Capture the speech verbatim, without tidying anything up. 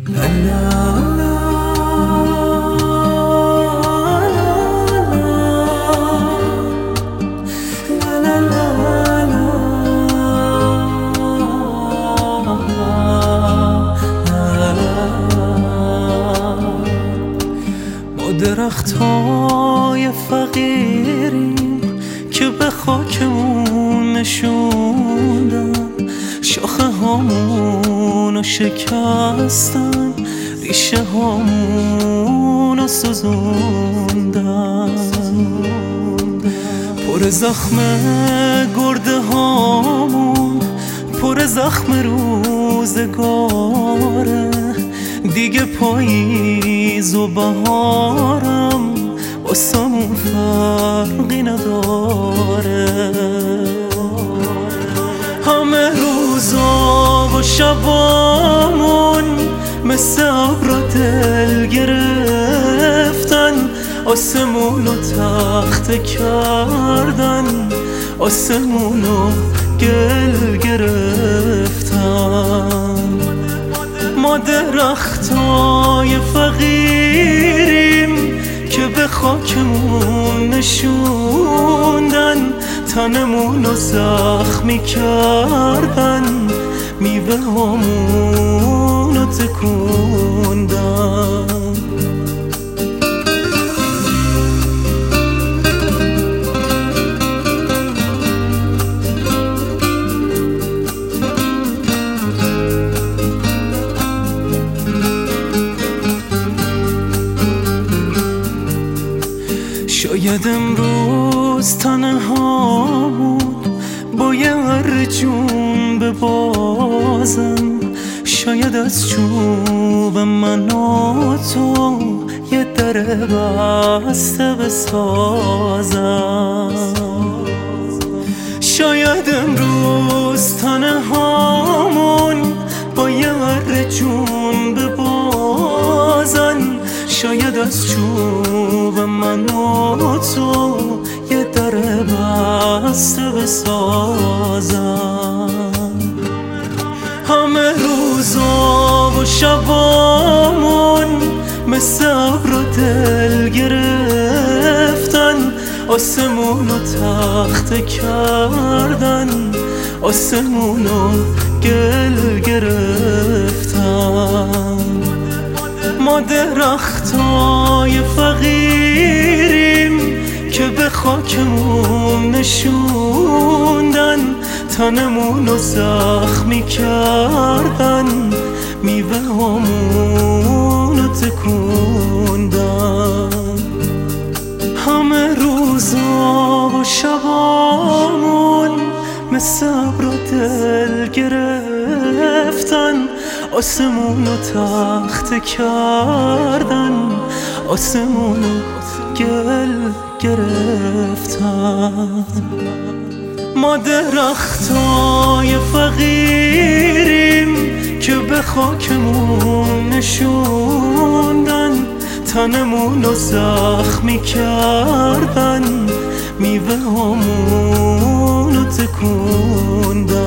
لا لا درختای فقیریم که به خاکمون نشوندن، شاخه هامونو شکستن، ریشه هامونو سوزوندن. پر زخم گرده هامون، پر زخم روزگاره، دیگه پاییز و بهارم واسمون فرقی نداره. همه روزا و شبامون مثل ابرا دل گرفتن، آسمونو تخته کردن، آسمونو گل گرفتن. ما درختای فقیریم که به خاکمون نشوندن، تنمونو زخمی کردن، میوه هامونو تکوندن. شاید امروز تنهامون با یه ارجون ببازم، شاید از چوب من و تو یه در بسته بسازم. شاید امروز تنهامون با یه ارجون ببازن، شاید از چوب من و تو یه در بسته بسازم. همه روزا و شبامون مثل ابرا دل گرفتن، آسمونو تخته کردن، آسمونو گل گرفتن. ما درختای فقیریم که به خاکمون نشوندن، تنمونو زخمی کردن، میوه هامونو تکوندن. همه روزا و شبامون مثل ابرا دل گرفتن، آسمونو تخته کردن، آسمونو گل گرفتن. ما درختای فقیریم که به خاکمون نشوندن، تنمونو زخمی کردن، میوه هامونو تکوندن.